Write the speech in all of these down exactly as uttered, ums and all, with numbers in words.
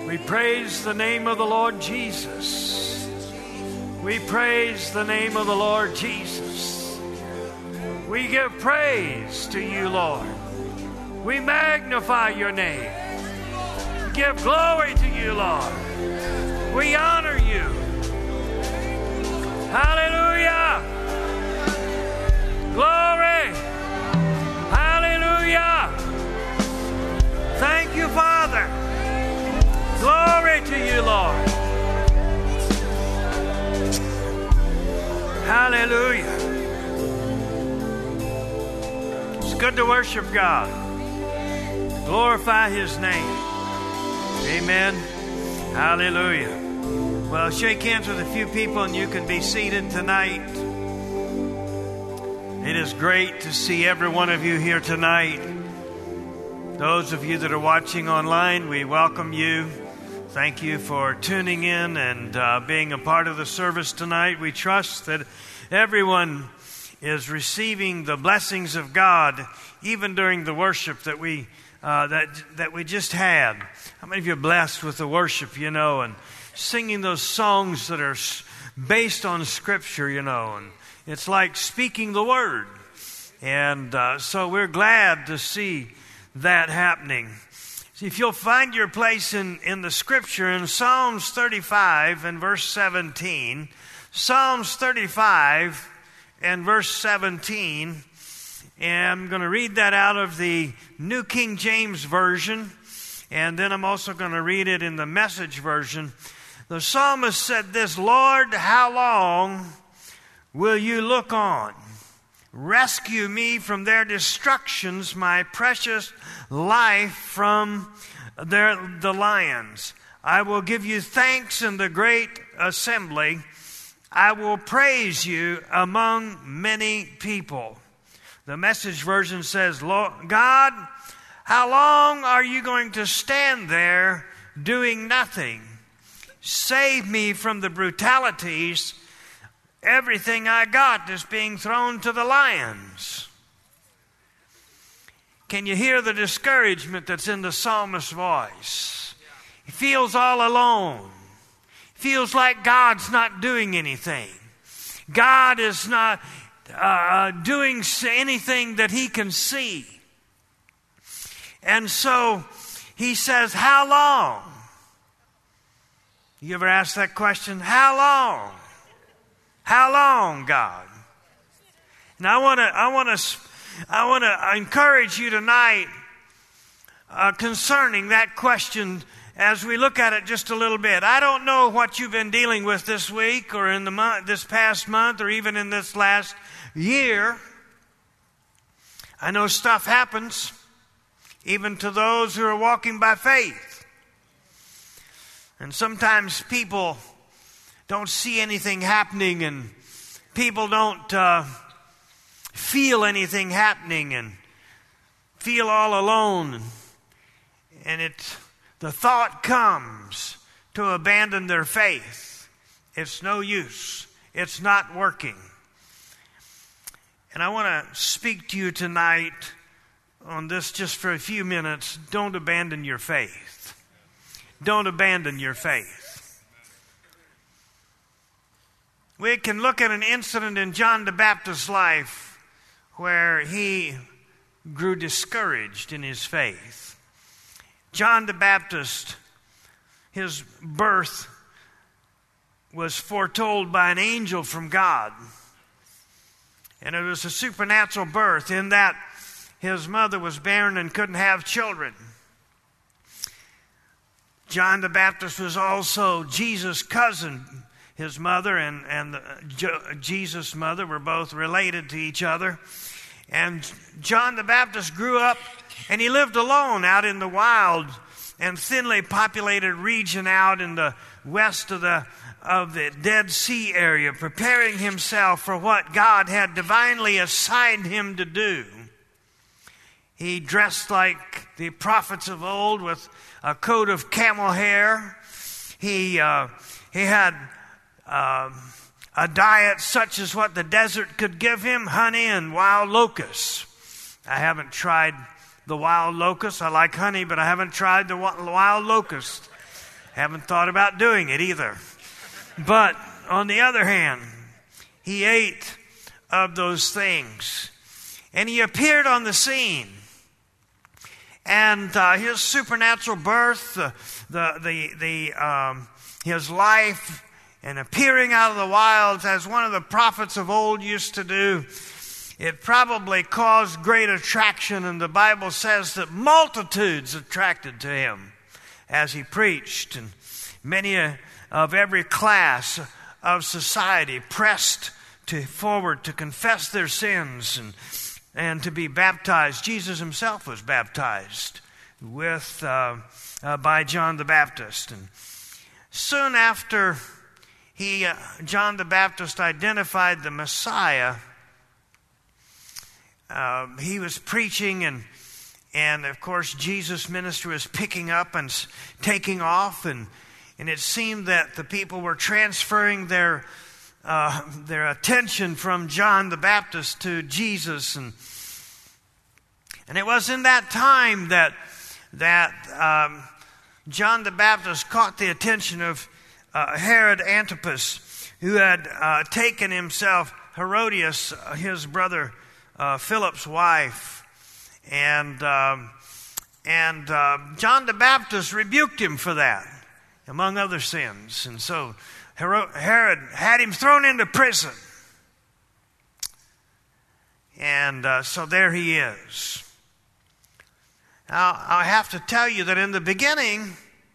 We praise the name of the Lord Jesus. We praise the name of the Lord Jesus. We give praise to you, Lord. We magnify your name. Give glory to you, Lord. We honor you. Hallelujah. Glory. Hallelujah. Thank you, Father. Glory to you, Lord. Hallelujah. It's good to worship God. Glorify His name. Amen. Hallelujah. Well, shake hands with a few people and you can be seated tonight. It is great to see every one of you here tonight. Those of you that are watching online, we welcome you. Thank you for tuning in and uh, being a part of the service tonight. We trust that everyone is receiving the blessings of God, even during the worship that we uh, that that we just had. How many of you are blessed with the worship, you know, and singing those songs that are based on Scripture, you know, and it's like speaking the Word. And uh, so we're glad to see that happening. If you'll find your place in, in the Scripture in Psalms thirty-five and verse seventeen. Psalms thirty-five and verse seventeen. And I'm going to read that out of the New King James Version. And then I'm also going to read it in the Message Version. The psalmist said this, "Lord, how long will you look on? Rescue me from their destructions, my precious life from their, the lions. I will give you thanks in the great assembly. I will praise you among many people." The Message Version says, "Lord God, how long are you going to stand there doing nothing? Save me from the brutalities. Everything I got is being thrown to the lions." Can you hear the discouragement that's in the psalmist's voice? He feels all alone. He feels like God's not doing anything. God is not uh, doing anything that he can see. And so he says, how long? You ever ask that question? How long? How long, God? And I want to, I want to, I want to encourage you tonight uh, concerning that question as we look at it just a little bit. I don't know what you've been dealing with this week, or in the month, this past month, or even in this last year. I know stuff happens, even to those who are walking by faith. And sometimes people don't see anything happening, and people don't uh, feel anything happening, and feel all alone. And it, the thought comes to abandon their faith. It's no use. It's not working. And I want to speak to you tonight on this just for a few minutes. Don't abandon your faith. Don't abandon your faith. We can look at an incident in John the Baptist's life where he grew discouraged in his faith. John the Baptist, his birth was foretold by an angel from God. And it was a supernatural birth in that his mother was barren and couldn't have children. John the Baptist was also Jesus' cousin. His mother and, and the, Jesus' mother were both related to each other. And John the Baptist grew up, and he lived alone out in the wild and thinly populated region out in the west of the, of the Dead Sea area, preparing himself for what God had divinely assigned him to do. He dressed like the prophets of old with a coat of camel hair. He, uh, he had Uh, a diet such as what the desert could give him, honey and wild locusts. I haven't tried the wild locust. I like honey, but I haven't tried the wild locust. Haven't thought about doing it either. But on the other hand, he ate of those things. And he appeared on the scene. And uh, his supernatural birth, the, the, the, the um, his life, and appearing out of the wilds as one of the prophets of old used to do, it probably caused great attraction. And the Bible says that multitudes attracted to him as he preached. And many uh, of every class of society pressed to forward to confess their sins and and to be baptized. Jesus himself was baptized with uh, uh, by John the Baptist. And soon after he, uh, John the Baptist identified the Messiah, uh, he was preaching, and and of course Jesus' ministry was picking up and taking off, and and it seemed that the people were transferring their Uh, their attention from John the Baptist to Jesus. And and it was in that time that that um, John the Baptist caught the attention of uh, Herod Antipas, who had uh, taken himself Herodias, uh, his brother uh, Philip's wife. And, um, and uh, John the Baptist rebuked him for that, among other sins. And so Herod had him thrown into prison. And uh, so there he is. Now, I have to tell you that in the beginning,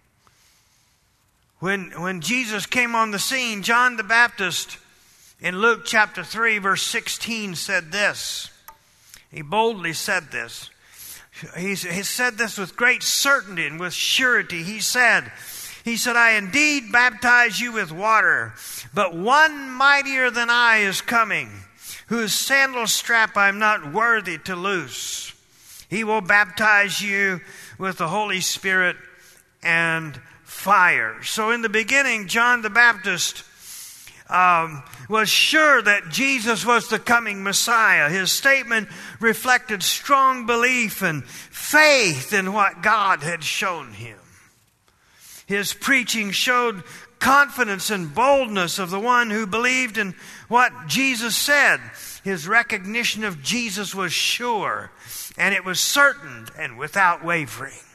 when, when Jesus came on the scene, John the Baptist, in Luke chapter three, verse sixteen, said this. He boldly said this. He, he said this with great certainty and with surety. He said, He said, I indeed baptize you with water, but one mightier than I is coming, whose sandal strap I am not worthy to loose. He will baptize you with the Holy Spirit and fire. So in the beginning, John the Baptist um, was sure that Jesus was the coming Messiah. His statement reflected strong belief and faith in what God had shown him. His preaching showed confidence and boldness of the one who believed in what Jesus said. His recognition of Jesus was sure, and it was certain and without wavering.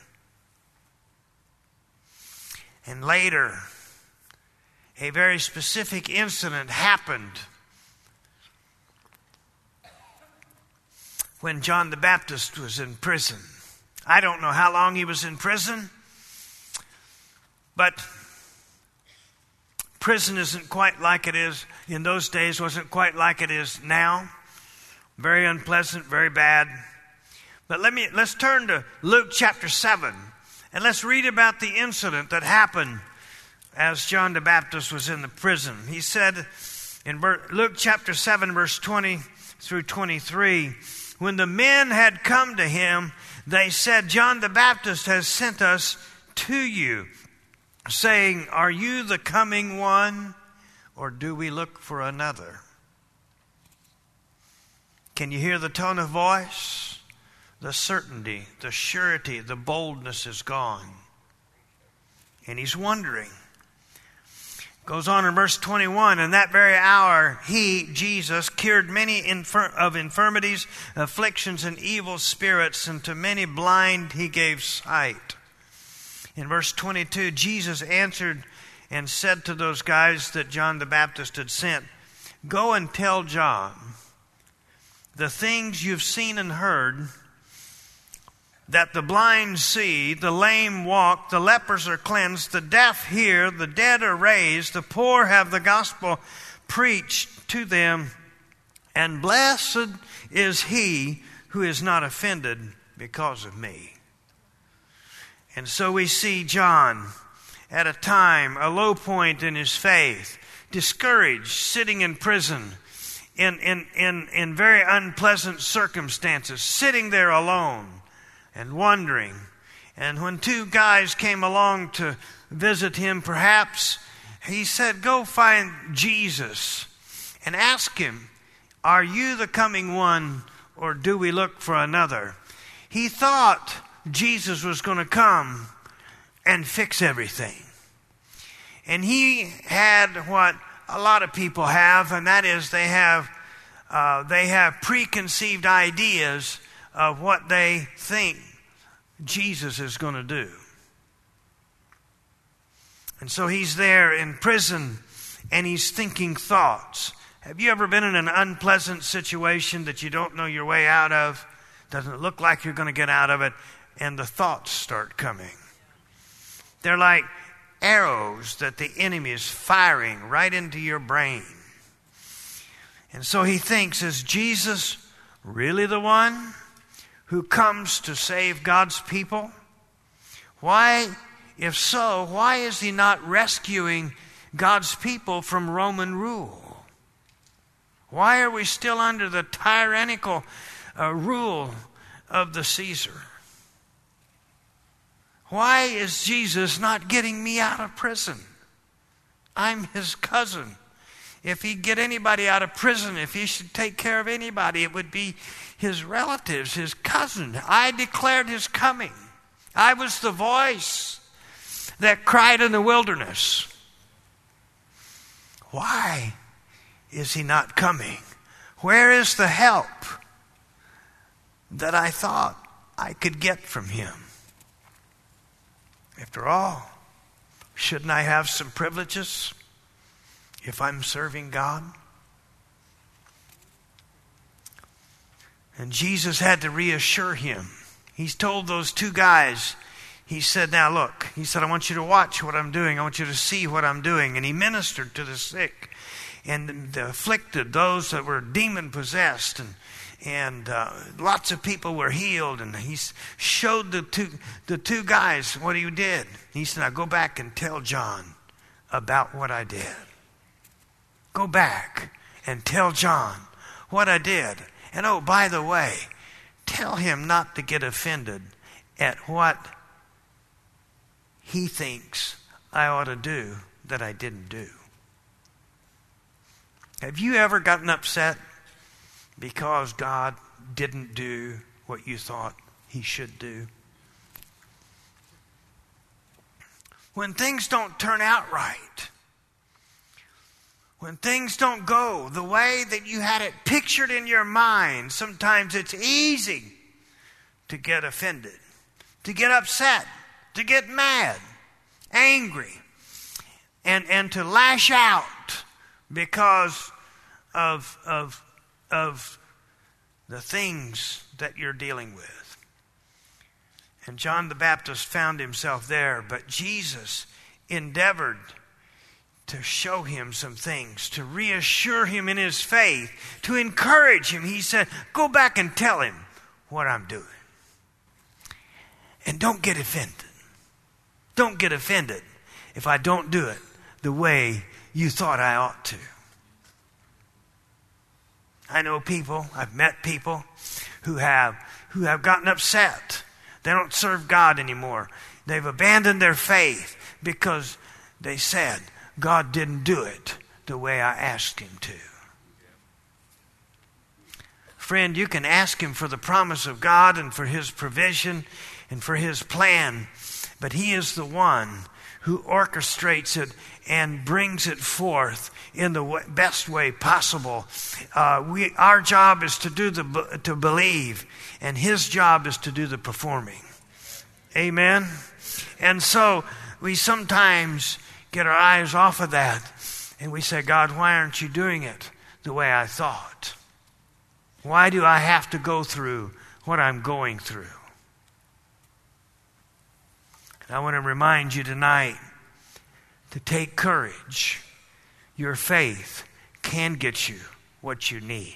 And later, a very specific incident happened when John the Baptist was in prison. I don't know how long he was in prison. But prison isn't quite like it is in those days, wasn't quite like it is now. Very unpleasant, very bad. But let me let's turn to Luke chapter seven, and let's read about the incident that happened as John the Baptist was in the prison. He said in Luke chapter seven, verse twenty through twenty-three, when the men had come to him, they said, John the Baptist has sent us to you, saying, are you the coming one, or do we look for another? Can you hear the tone of voice? The certainty, the surety, the boldness is gone. And he's wondering. Goes on in verse twenty-one, in that very hour, he, Jesus, cured many infir- of infirmities, afflictions, and evil spirits, and to many blind he gave sight. In verse twenty-two, Jesus answered and said to those guys that John the Baptist had sent, go and tell John the things you've seen and heard, that the blind see, the lame walk, the lepers are cleansed, the deaf hear, the dead are raised, the poor have the gospel preached to them, and blessed is he who is not offended because of me. And so we see John at a time, a low point in his faith, discouraged, sitting in prison, in, in, in, in very unpleasant circumstances, sitting there alone and wondering. And when two guys came along to visit him, perhaps, he said, go find Jesus and ask him, are you the coming one, or do we look for another? He thought Jesus was going to come and fix everything. And he had what a lot of people have, and that is they have uh, they have preconceived ideas of what they think Jesus is going to do. And so he's there in prison, and he's thinking thoughts. Have you ever been in an unpleasant situation that you don't know your way out of? Doesn't look like you're going to get out of it, and the thoughts start coming. They're like arrows that the enemy is firing right into your brain. And so he thinks, is Jesus really the one who comes to save God's people? Why, if so, why is he not rescuing God's people from Roman rule? Why are we still under the tyrannical uh, rule of the Caesar? Why is Jesus not getting me out of prison? I'm his cousin. If he'd get anybody out of prison, if he should take care of anybody, it would be his relatives, his cousin. I declared his coming. I was the voice that cried in the wilderness. Why is he not coming? Where is the help that I thought I could get from him? After all, shouldn't I have some privileges if I'm serving God? And Jesus had to reassure him. He's told those two guys, he said, now look, he said, I want you to watch what I'm doing. I want you to see what I'm doing. And he ministered to the sick and the afflicted, those that were demon-possessed, and And uh, lots of people were healed. And he showed the two, the two guys what he did. He said, now go back and tell John about what I did. Go back and tell John what I did. And oh, by the way, tell him not to get offended at what he thinks I ought to do that I didn't do. Have you ever gotten upset because God didn't do what you thought he should do? When things don't turn out right, when things don't go the way that you had it pictured in your mind, sometimes it's easy to get offended, to get upset, to get mad, angry, and, and to lash out because of, of of the things that you're dealing with. And John the Baptist found himself there, but Jesus endeavored to show him some things, to reassure him in his faith, to encourage him. He said, go back and tell him what I'm doing. And don't get offended. Don't get offended if I don't do it the way you thought I ought to. I know people, I've met people who have who have gotten upset. They don't serve God anymore. They've abandoned their faith because they said God didn't do it the way I asked him to. Friend, you can ask him for the promise of God and for his provision and for his plan, but he is the one who orchestrates it and brings it forth in the w- best way possible. Uh, we, our job is to do the to believe, and his job is to do the performing. Amen. And so we sometimes get our eyes off of that, and we say, God, why aren't you doing it the way I thought? Why do I have to go through what I'm going through? And I want to remind you tonight to take courage. Your faith can get you what you need.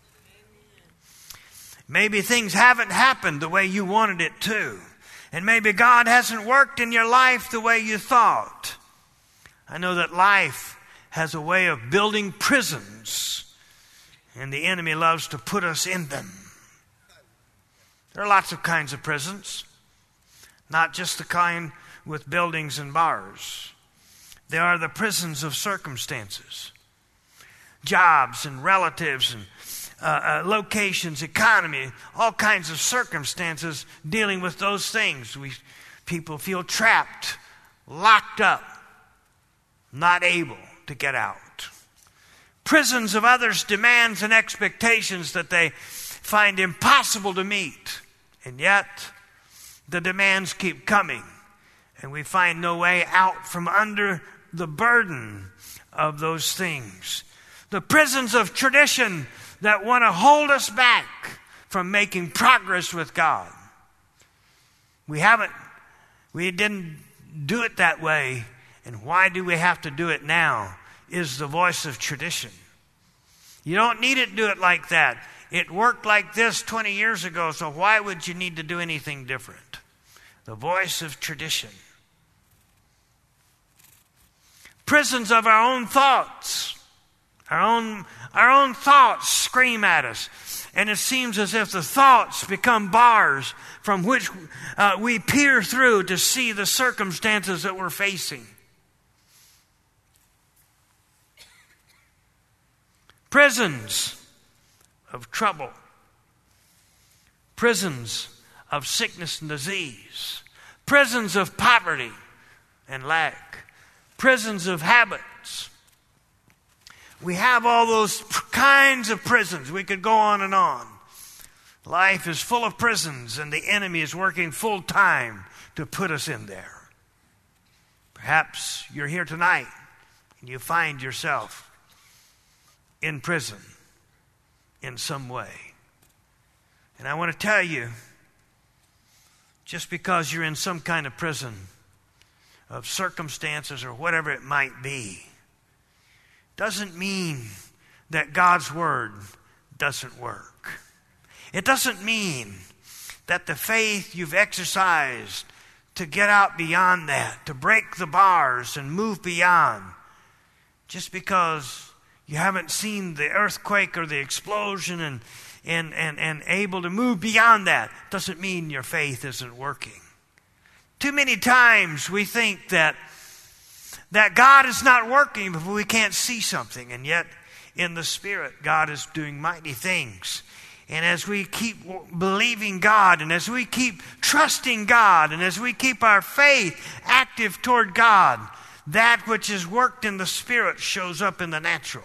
Maybe things haven't happened the way you wanted it to. And maybe God hasn't worked in your life the way you thought. I know that life has a way of building prisons, and the enemy loves to put us in them. There are lots of kinds of prisons, not just the kind with buildings and bars. There are the prisons of circumstances, jobs and relatives and uh, uh, locations, economy, all kinds of circumstances dealing with those things. We people feel trapped, locked up not able to get out. Prisons of others' demands and expectations that they find impossible to meet. And yet, the demands keep coming, and we find no way out from under the burden of those things. The prisons of tradition that want to hold us back from making progress with God. We haven't, we didn't do it that way, and why do we have to do it now? Is the voice of tradition. You don't need to do it like that. It worked like this twenty years ago, so why would you need to do anything different? The voice of tradition. Prisons of our own thoughts. Our own, our own thoughts scream at us. And it seems as if the thoughts become bars from which uh, we peer through to see the circumstances that we're facing. Prisons of trouble. Prisons of sickness and disease. Prisons of poverty and lack. Prisons of habits. We have all those kinds of prisons. We could go on and on. Life is full of prisons, and the enemy is working full time to put us in there. Perhaps you're here tonight and you find yourself in prison in some way. And I want to tell you, just because you're in some kind of prison of circumstances or whatever it might be, doesn't mean that God's word doesn't work. It doesn't mean that the faith you've exercised to get out beyond that, to break the bars and move beyond, just because you haven't seen the earthquake or the explosion and, and, and, and able to move beyond that, doesn't mean your faith isn't working. Too many times we think that, that God is not working if we can't see something. And yet, in the Spirit, God is doing mighty things. And as we keep believing God, and as we keep trusting God, and as we keep our faith active toward God, that which is worked in the Spirit shows up in the natural.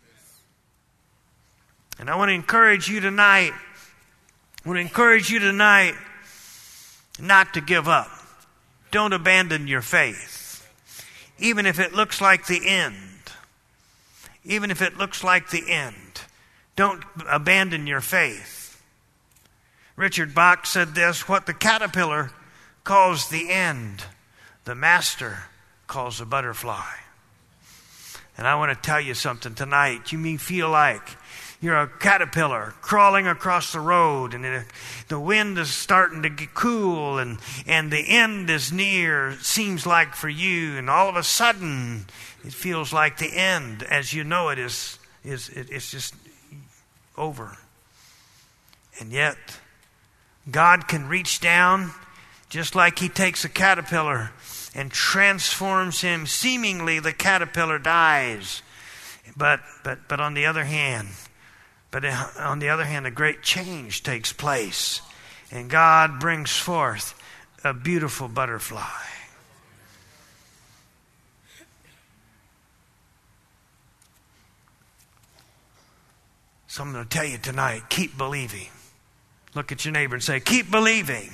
And I want to encourage you tonight, I want to encourage you tonight not to give up. Don't abandon your faith. Even if it looks like the end. Even if it looks like the end. Don't abandon your faith. Richard Bach said this: what the caterpillar calls the end, the master calls the butterfly. And I want to tell you something tonight. You may feel like you're a caterpillar crawling across the road, and it, the wind is starting to get cool, and, and the end is near, it seems like for you, and all of a sudden it feels like the end, as you know it is, is it, it's just over. And yet, God can reach down, just like He takes a caterpillar and transforms him. Seemingly the caterpillar dies, but but but on the other hand, but on the other hand, a great change takes place, and God brings forth a beautiful butterfly. So I'm going to tell you tonight, keep believing. Look at your neighbor and say, keep believing.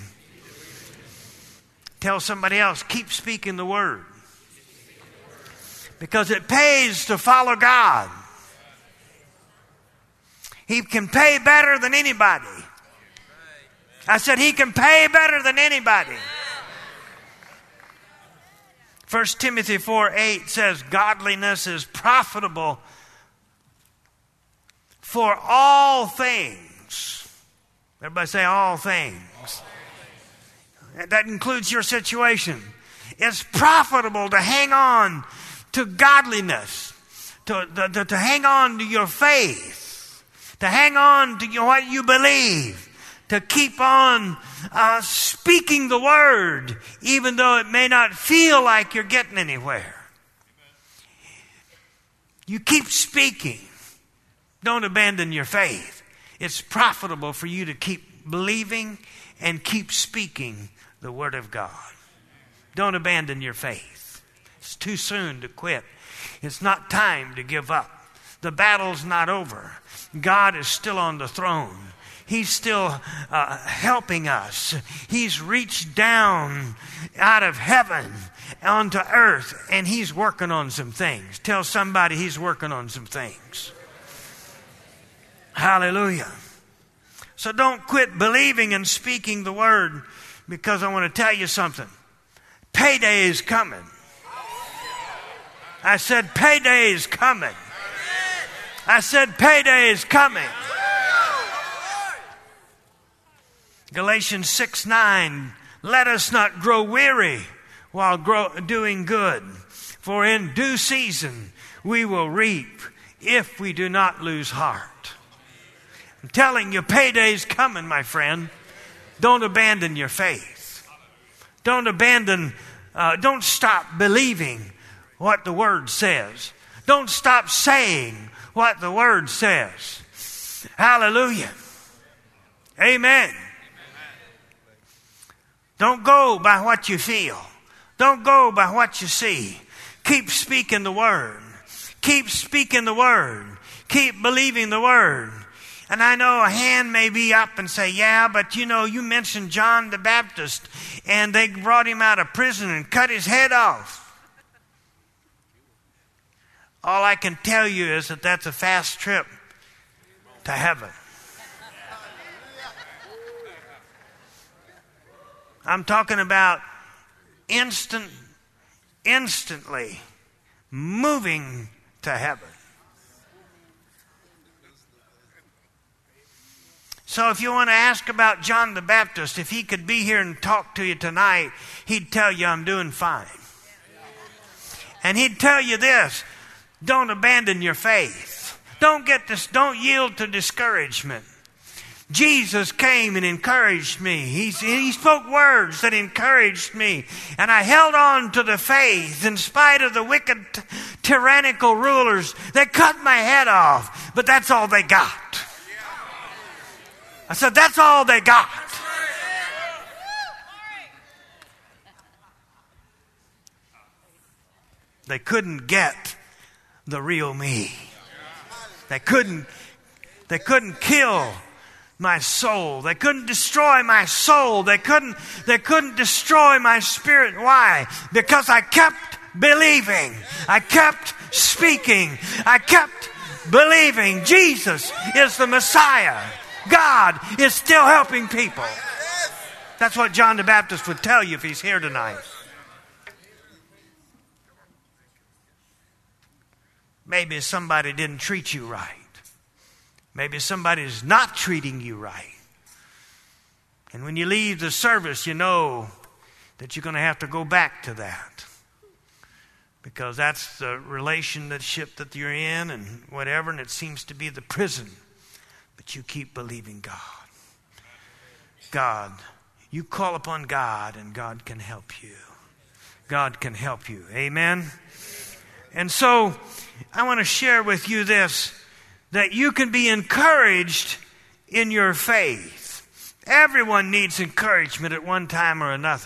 Tell somebody else, keep speaking the word. Because it pays to follow God. He can pay better than anybody. I said He can pay better than anybody. First Timothy four eight says, godliness is profitable for all things. Everybody say all things. That includes your situation. It's profitable to hang on to godliness, to, to, to hang on to your faith, to hang on to your, what you believe, to keep on uh, speaking the word, even though it may not feel like you're getting anywhere. You keep speaking. Don't abandon your faith. It's profitable for you to keep believing and keep speaking the word of God. Don't abandon your faith. It's too soon to quit. It's not time to give up. The battle's not over. God is still on the throne. He's still uh, helping us. He's reached down out of heaven onto earth, and he's working on some things. Tell somebody he's working on some things. Hallelujah. So don't quit believing and speaking the word, because I want to tell you something. Payday is coming. I said payday is coming. I said payday is coming. Galatians six nine, let us not grow weary while grow, doing good, for in due season we will reap if we do not lose heart. I'm telling you, payday's coming, my friend. Don't abandon your faith. Don't abandon, uh, don't stop believing what the Word says. Don't stop saying what the Word says. Hallelujah. Amen. Don't go by what you feel. Don't go by what you see. Keep speaking the Word. Keep speaking the Word. Keep believing the Word. And I know a hand may be up and say, yeah, but you know, you mentioned John the Baptist and they brought him out of prison and cut his head off. All I can tell you is that that's a fast trip to heaven. I'm talking about instant, instantly moving to heaven. So if you want to ask about John the Baptist, if he could be here and talk to you tonight, he'd tell you I'm doing fine. And he'd tell you this, don't abandon your faith. Don't get this, don't yield to discouragement. Jesus came and encouraged me. He, he spoke words that encouraged me. And I held on to the faith in spite of the wicked, t- tyrannical rulers that cut my head off. But that's all they got. I said, that's all they got. They couldn't get the real me. They couldn't, they couldn't kill my soul. They couldn't destroy my soul. They couldn't, they couldn't destroy my spirit. Why? Because I kept believing. I kept speaking. I kept believing Jesus is the Messiah. God is still helping people. That's what John the Baptist would tell you if he's here tonight. Maybe somebody didn't treat you right. Maybe somebody's not treating you right. And when you leave the service, you know that you're going to have to go back to that. Because that's the relationship that you're in and whatever, and it seems to be the prison. But you keep believing God. God, you call upon God and God can help you. God can help you. Amen? And so I want to share with you this, that you can be encouraged in your faith. Everyone needs encouragement at one time or another.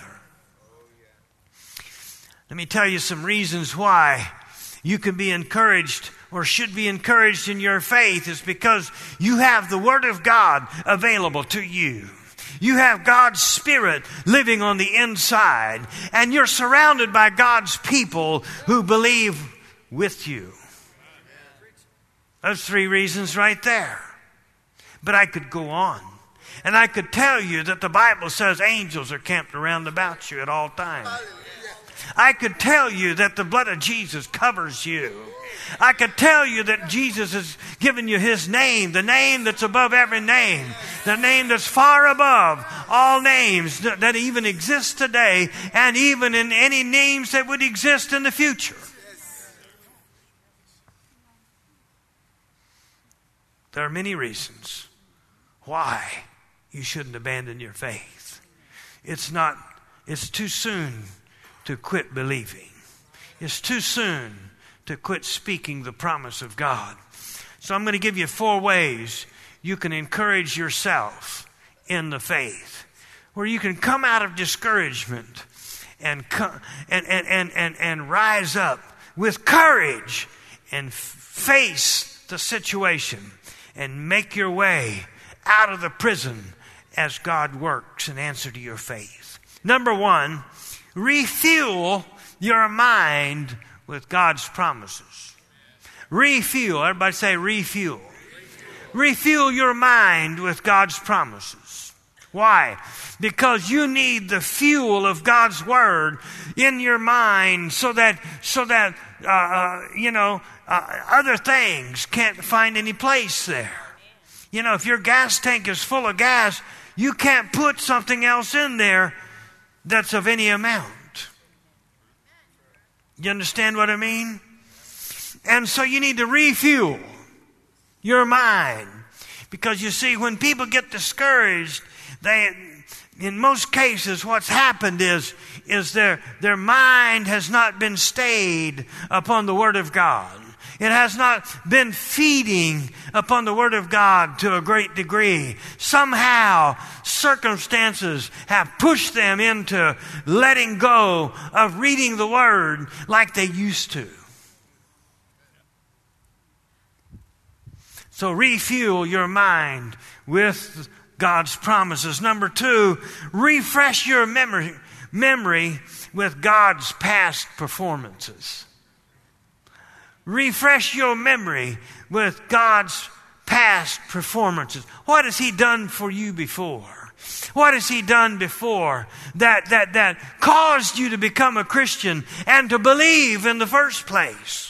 Let me tell you some reasons why you can be encouraged or should be encouraged in your faith is because you have the Word of God available to you. You have God's Spirit living on the inside, and you're surrounded by God's people who believe with you. Those three reasons right there. But I could go on. And I could tell you that the Bible says angels are camped around about you at all times. I could tell you that the blood of Jesus covers you. I could tell you that Jesus has given you His name, the name that's above every name, the name that's far above all names that, that even exist today, and even in any names that would exist in the future. There are many reasons why you shouldn't abandon your faith. It's not, it's too soon to quit believing. It's too soon to quit speaking the promise of God. So I'm going to give you four ways you can encourage yourself in the faith, where you can come out of discouragement and, co- and, and, and, and, and rise up with courage and face the situation and make your way out of the prison as God works in answer to your faith. Number one, refuel your mind with God's promises. Refuel. Everybody say refuel. Refuel your mind with God's promises. Why? Because you need the fuel of God's Word in your mind so that, so that uh, uh, you know, uh, other things can't find any place there. You know, if your gas tank is full of gas, you can't put something else in there that's of any amount. You understand what I mean? And so you need to refuel your mind. Because you see, when people get discouraged, they, in most cases, what's happened is, is their, their mind has not been stayed upon the Word of God. It has not been feeding upon the Word of God to a great degree. Somehow, circumstances have pushed them into letting go of reading the Word like they used to. So refuel your mind with God's promises. Number two, refresh your memory, memory with God's past performances. Refresh your memory with God's past performances. What has He done for you before? What has He done before that, that, that caused you to become a Christian and to believe in the first place?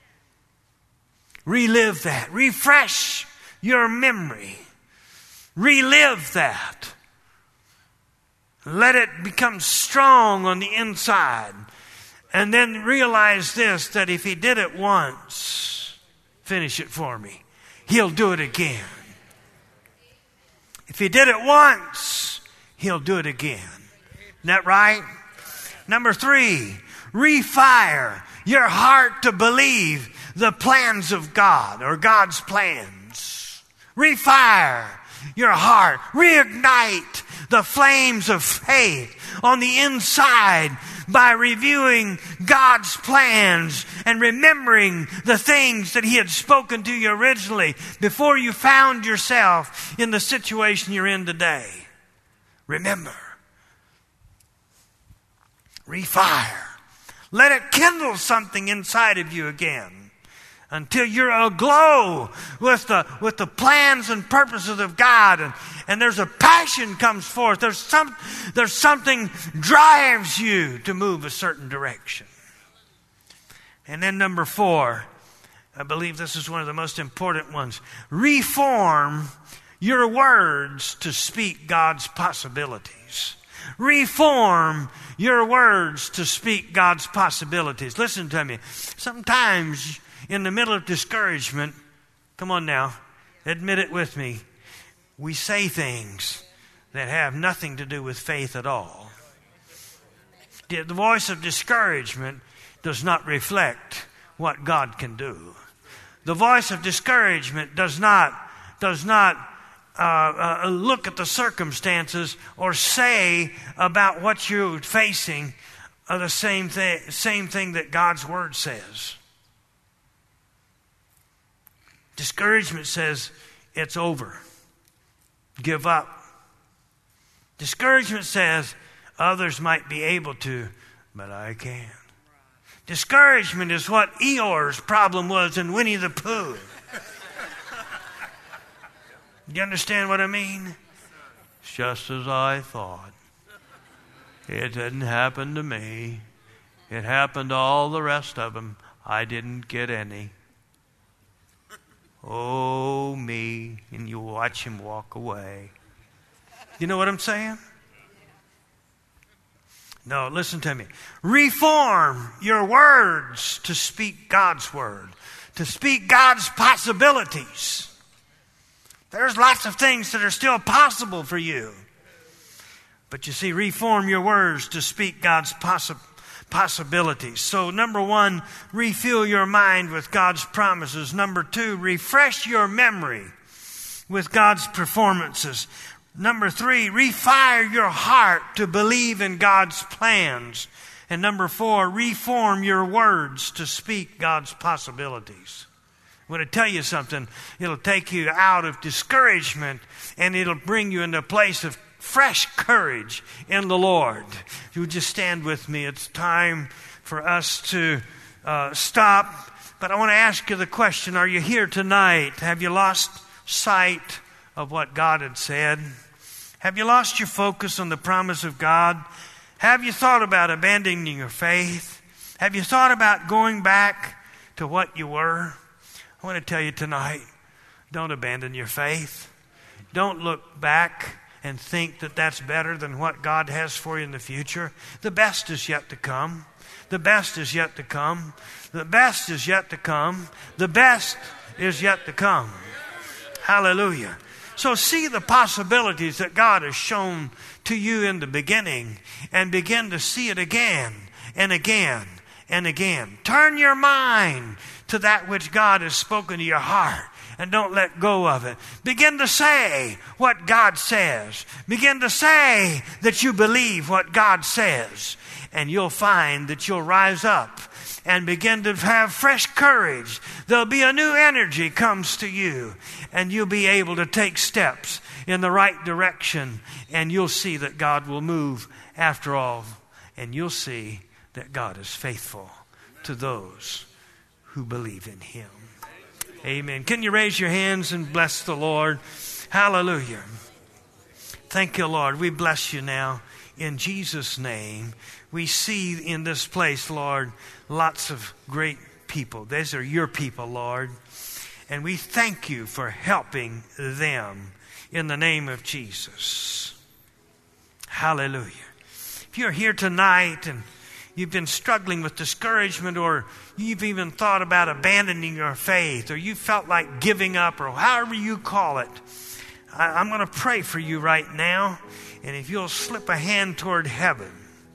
Relive that. Refresh your memory. Relive that. Let it become strong on the inside. And then realize this, that if He did it once, finish it for me, He'll do it again. If He did it once, He'll do it again. Isn't that right? Number three, refire your heart to believe the plans of God, or God's plans. Refire your heart. Reignite the flames of faith on the inside by reviewing God's plans and remembering the things that He had spoken to you originally before you found yourself in the situation you're in today. Remember. Refire. Let it kindle something inside of you again. Until you're aglow with the with the plans and purposes of God, and, and there's a passion comes forth. There's some there's something drives you to move a certain direction. And then number four, I believe this is one of the most important ones. Reform your words to speak God's possibilities. Reform your words to speak God's possibilities. Listen to me. Sometimes in the middle of discouragement, come on now, admit it with me, we say things that have nothing to do with faith at all. The voice of discouragement does not reflect what God can do. The voice of discouragement does not, does not uh, uh, look at the circumstances or say about what you're facing uh, the same thing, same thing that God's Word says. Discouragement says it's over. Give up. Discouragement says others might be able to, but I can't. Discouragement is what Eeyore's problem was in Winnie the Pooh. You understand what I mean? It's just as I thought. It didn't happen to me. It happened to all the rest of them. I didn't get any. Oh, me. And you watch him walk away. You know what I'm saying? No, listen to me. Reform your words to speak God's Word, to speak God's possibilities. There's lots of things that are still possible for you. But you see, reform your words to speak God's possibilities. Possibilities. So number one, refill your mind with God's promises. Number two, refresh your memory with God's performances. Number three, refire your heart to believe in God's plans. And number four, reform your words to speak God's possibilities. I want to tell you something. It'll take you out of discouragement and it'll bring you into a place of fresh courage in the Lord. If you would just stand with me, it's time for us to uh, stop. But I want to ask you the question, are you here tonight? Have you lost sight of what God had said? Have you lost your focus on the promise of God? Have you thought about abandoning your faith? Have you thought about going back to what you were? I want to tell you tonight, don't abandon your faith. Don't look back and think that that's better than what God has for you in the future. The best is yet to come. The best is yet to come. The best is yet to come. The best is yet to come. Hallelujah. So see the possibilities that God has shown to you in the beginning and begin to see it again and again and again. Turn your mind to that which God has spoken to your heart and don't let go of it. Begin to say what God says. Begin to say that you believe what God says. And you'll find that you'll rise up and begin to have fresh courage. There'll be a new energy comes to you, and you'll be able to take steps in the right direction, and you'll see that God will move after all, and you'll see that God is faithful to those who believe in Him. Amen. Can you raise your hands and bless the Lord? Hallelujah. Thank you, Lord. We bless you now in Jesus' name. We see in this place, Lord, lots of great people. These are your people, Lord. And we thank you for helping them in the name of Jesus. Hallelujah. If you're here tonight and you've been struggling with discouragement, or you've even thought about abandoning your faith, or you felt like giving up, or however you call it, I, I'm going to pray for you right now. And if you'll slip a hand toward heaven,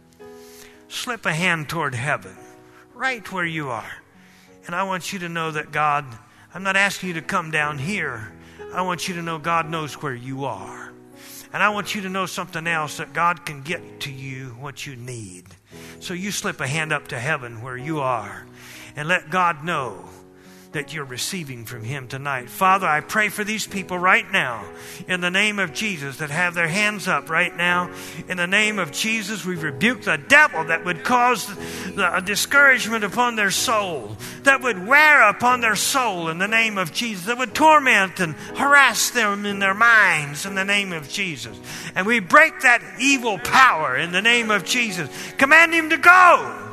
slip a hand toward heaven, right where you are. And I want you to know that God, I'm not asking you to come down here. I want you to know God knows where you are. And I want you to know something else, that God can get to you what you need. So you slip a hand up to heaven where you are and let God know that you're receiving from Him tonight. Father, I pray for these people right now in the name of Jesus that have their hands up right now. In the name of Jesus, we rebuke the devil that would cause the, a discouragement upon their soul, that would wear upon their soul in the name of Jesus, that would torment and harass them in their minds in the name of Jesus. And we break that evil power in the name of Jesus. Command him to go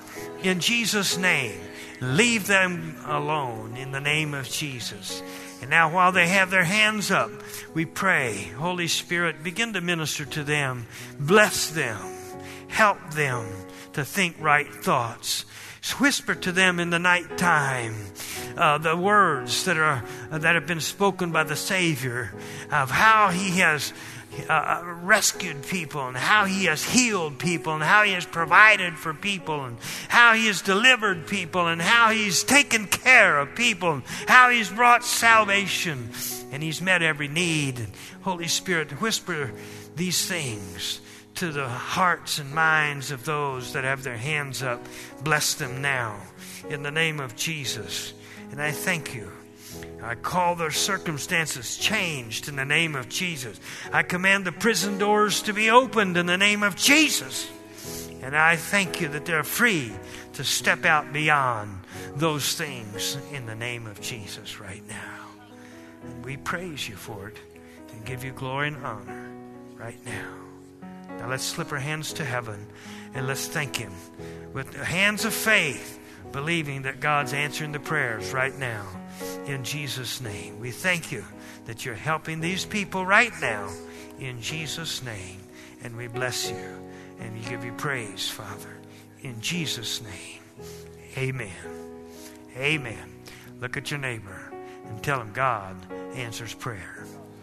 in Jesus' name. Leave them alone in the name of Jesus. And now while they have their hands up, we pray, Holy Spirit, begin to minister to them. Bless them. Help them to think right thoughts. Whisper to them in the nighttime uh, the words that are uh, that have been spoken by the Savior of how He has Uh, rescued people, and how He has healed people, and how He has provided for people, and how He has delivered people, and how He's taken care of people, and how He's brought salvation, and He's met every need. And Holy Spirit, whisper these things to the hearts and minds of those that have their hands up. Bless them now in the name of Jesus. And I thank you. I call their circumstances changed in the name of Jesus. I command the prison doors to be opened in the name of Jesus. And I thank you that they're free to step out beyond those things in the name of Jesus right now. And we praise you for it and give you glory and honor right now. Now let's slip our hands to heaven and let's thank Him with the hands of faith, believing that God's answering the prayers right now. In Jesus' name, we thank you that you're helping these people right now. In Jesus' name, and we bless you and we give you praise, Father. In Jesus' name, amen. Amen. Look at your neighbor and tell him God answers prayer.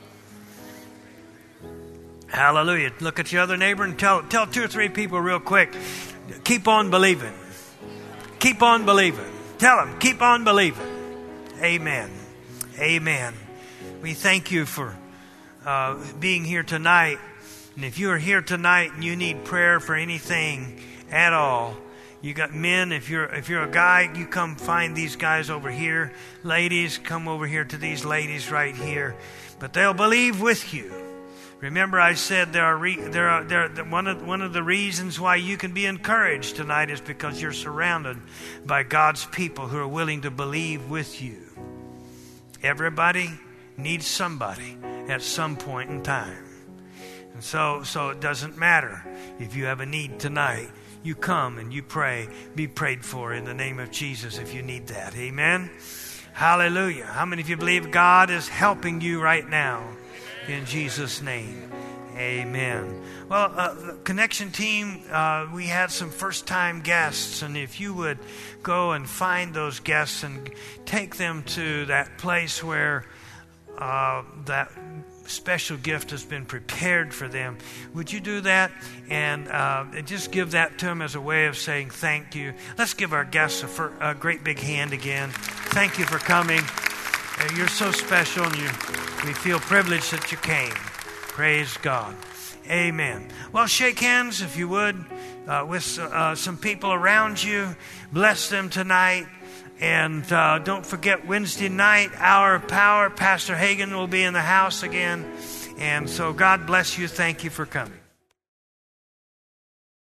Hallelujah. Look at your other neighbor and tell, tell two or three people real quick, keep on believing. Keep on believing. Tell them, keep on believing. Amen. Amen. We thank you for uh, being here tonight. And if you are here tonight and you need prayer for anything at all, you got men. If you're if you're a guy, you come find these guys over here. Ladies, come over here to these ladies right here. But they'll believe with you. Remember, I said there are re, there are there one of one of the reasons why you can be encouraged tonight is because you're surrounded by God's people who are willing to believe with you. Everybody needs somebody at some point in time. And so so it doesn't matter if you have a need tonight. You come and you pray. Be prayed for in the name of Jesus if you need that. Amen. Hallelujah. How many of you believe God is helping you right now? In Jesus' name. Amen. Well, uh, the Connection team, uh, we had some first-time guests, and if you would go and find those guests and take them to that place where uh, that special gift has been prepared for them, would you do that? And uh, just give that to them as a way of saying thank you. Let's give our guests a, fir- a great big hand again. Thank you for coming. Uh, you're so special, and you, we feel privileged that you came. Praise God. Amen. Well, shake hands, if you would, uh, with uh, some people around you. Bless them tonight. And uh, don't forget, Wednesday night, Hour of Power. Pastor Hagan will be in the house again. And so God bless you. Thank you for coming.